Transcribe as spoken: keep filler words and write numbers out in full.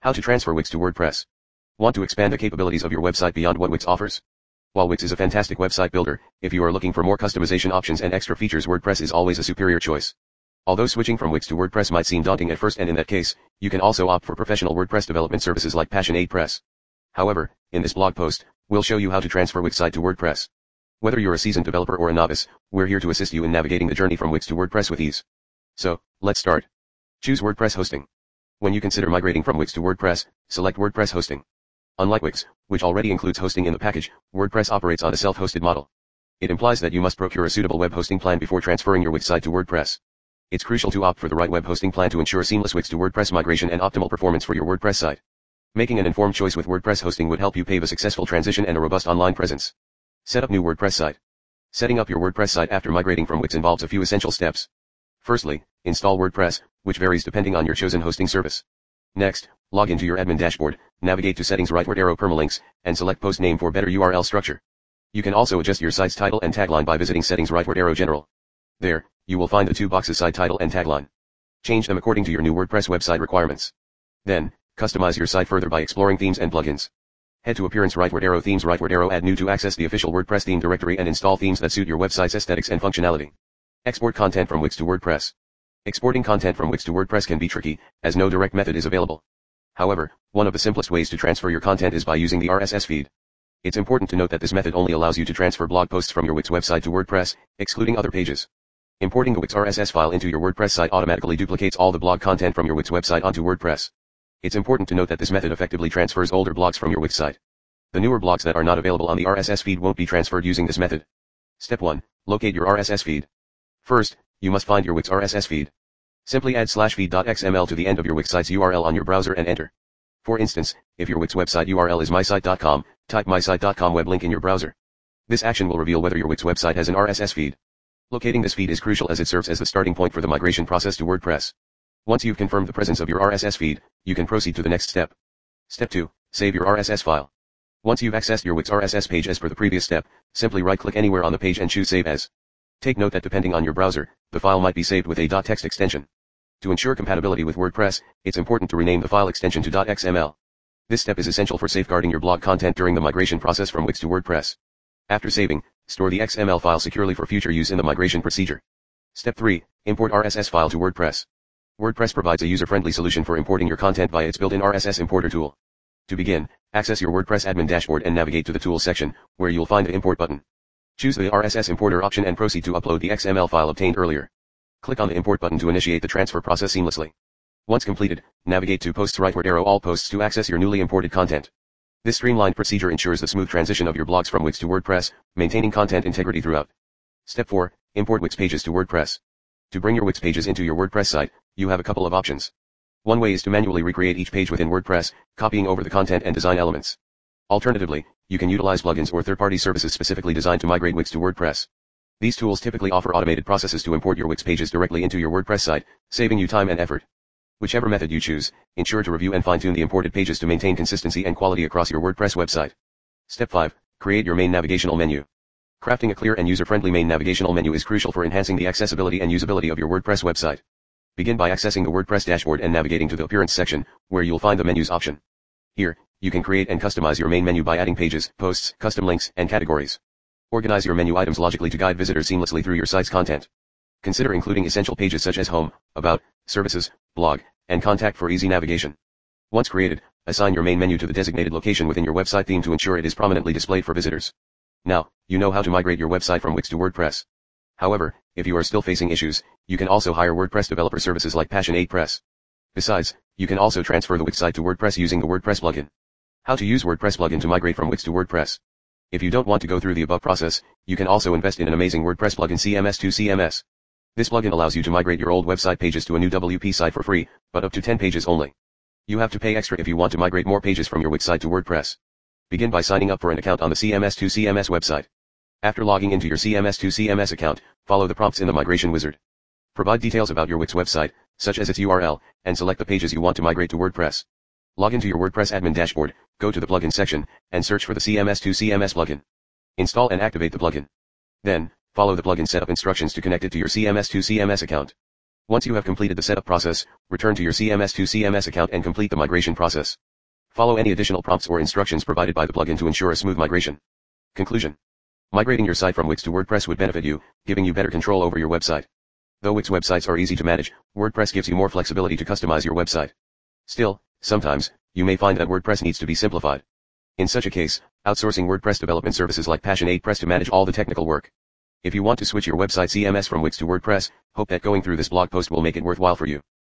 How to transfer Wix to WordPress. Want to expand the capabilities of your website beyond what Wix offers? While Wix is a fantastic website builder, if you are looking for more customization options and extra features, WordPress is always a superior choice. Although switching from Wix to WordPress might seem daunting at first, and in that case, you can also opt for professional WordPress development services like Passion eight Press. However, in this blog post, we'll show you how to transfer Wix site to WordPress. Whether you're a seasoned developer or a novice, we're here to assist you in navigating the journey from Wix to WordPress with ease. So, let's start. Choose WordPress hosting. When you consider migrating from Wix to WordPress, select WordPress hosting. Unlike Wix, which already includes hosting in the package, WordPress operates on a self-hosted model. It implies that you must procure a suitable web hosting plan before transferring your Wix site to WordPress. It's crucial to opt for the right web hosting plan to ensure seamless Wix to WordPress migration and optimal performance for your WordPress site. Making an informed choice with WordPress hosting would help you pave a successful transition and a robust online presence. Set up new WordPress site. Setting up your WordPress site after migrating from Wix involves a few essential steps. Firstly, install WordPress, which varies depending on your chosen hosting service. Next, log into your admin dashboard, navigate to Settings, rightward arrow, Permalinks, and select Post Name for better U R L structure. You can also adjust your site's title and tagline by visiting Settings, rightward arrow, General. There, you will find the two boxes Site Title and Tagline. Change them according to your new WordPress website requirements. Then, customize your site further by exploring themes and plugins. Head to Appearance, rightward arrow, Themes, rightward arrow, Add New to access the official WordPress theme directory and install themes that suit your website's aesthetics and functionality. Export content from Wix to WordPress. Exporting content from Wix to WordPress can be tricky, as no direct method is available. However, one of the simplest ways to transfer your content is by using the R S S feed. It's important to note that this method only allows you to transfer blog posts from your Wix website to WordPress, excluding other pages. Importing the Wix R S S file into your WordPress site automatically duplicates all the blog content from your Wix website onto WordPress. It's important to note that this method effectively transfers older blogs from your Wix site. The newer blogs that are not available on the R S S feed won't be transferred using this method. Step one. Locate your R S S feed. First, you must find your Wix R S S feed. Simply add slash feed dot X M L to the end of your Wix site's U R L on your browser and enter. For instance, if your Wix website U R L is my site dot com, type my site dot com web link in your browser. This action will reveal whether your Wix website has an R S S feed. Locating this feed is crucial as it serves as the starting point for the migration process to WordPress. Once you've confirmed the presence of your R S S feed, you can proceed to the next step. Step two. Save your R S S file. Once you've accessed your Wix R S S page as per the previous step, simply right-click anywhere on the page and choose Save As. Take note that depending on your browser, the file might be saved with a .text extension. To ensure compatibility with WordPress, it's important to rename the file extension to .xml. This step is essential for safeguarding your blog content during the migration process from Wix to WordPress. After saving, store the X M L file securely for future use in the migration procedure. Step three. Import R S S file to WordPress. WordPress provides a user-friendly solution for importing your content via its built-in R S S importer tool. To begin, access your WordPress admin dashboard and navigate to the Tools section, where you'll find the Import button. Choose the R S S importer option and proceed to upload the X M L file obtained earlier. Click on the Import button to initiate the transfer process seamlessly. Once completed, navigate to Posts, rightward arrow, All Posts to access your newly imported content. This streamlined procedure ensures the smooth transition of your blogs from Wix to WordPress, maintaining content integrity throughout. Step four. Import Wix pages to WordPress. To bring your Wix pages into your WordPress site, you have a couple of options. One way is to manually recreate each page within WordPress, copying over the content and design elements. Alternatively, you can utilize plugins or third-party services specifically designed to migrate Wix to WordPress. These tools typically offer automated processes to import your Wix pages directly into your WordPress site, saving you time and effort. Whichever method you choose, ensure to review and fine-tune the imported pages to maintain consistency and quality across your WordPress website. Step five. Create your main navigational menu. Crafting a clear and user-friendly main navigational menu is crucial for enhancing the accessibility and usability of your WordPress website. Begin by accessing the WordPress dashboard and navigating to the Appearance section, where you'll find the Menus option. Here, you can create and customize your main menu by adding pages, posts, custom links, and categories. Organize your menu items logically to guide visitors seamlessly through your site's content. Consider including essential pages such as Home, About, Services, Blog, and Contact for easy navigation. Once created, assign your main menu to the designated location within your website theme to ensure it is prominently displayed for visitors. Now, you know how to migrate your website from Wix to WordPress. However, if you are still facing issues, you can also hire WordPress developer services like Passion eight Press. Besides, you can also transfer the Wix site to WordPress using the WordPress plugin. How to use WordPress plugin to migrate from Wix to WordPress. If you don't want to go through the above process, you can also invest in an amazing WordPress plugin, C M S to C M S. This plugin allows you to migrate your old website pages to a new W P site for free, but up to ten pages only. You have to pay extra if you want to migrate more pages from your Wix site to WordPress. Begin by signing up for an account on the C M S to C M S website. After logging into your C M S to C M S account, follow the prompts in the migration wizard. Provide details about your Wix website, such as its U R L, and select the pages you want to migrate to WordPress. Log into your WordPress admin dashboard, go to the plugin section, and search for the C M S to C M S plugin. Install and activate the plugin. Then, follow the plugin setup instructions to connect it to your C M S to C M S account. Once you have completed the setup process, return to your C M S two C M S account and complete the migration process. Follow any additional prompts or instructions provided by the plugin to ensure a smooth migration. Conclusion. Migrating your site from Wix to WordPress would benefit you, giving you better control over your website. Though Wix websites are easy to manage, WordPress gives you more flexibility to customize your website. Still, sometimes, you may find that WordPress needs to be simplified. In such a case, outsourcing WordPress development services like Passion eight Press to manage all the technical work. If you want to switch your website C M S from Wix to WordPress, hope that going through this blog post will make it worthwhile for you.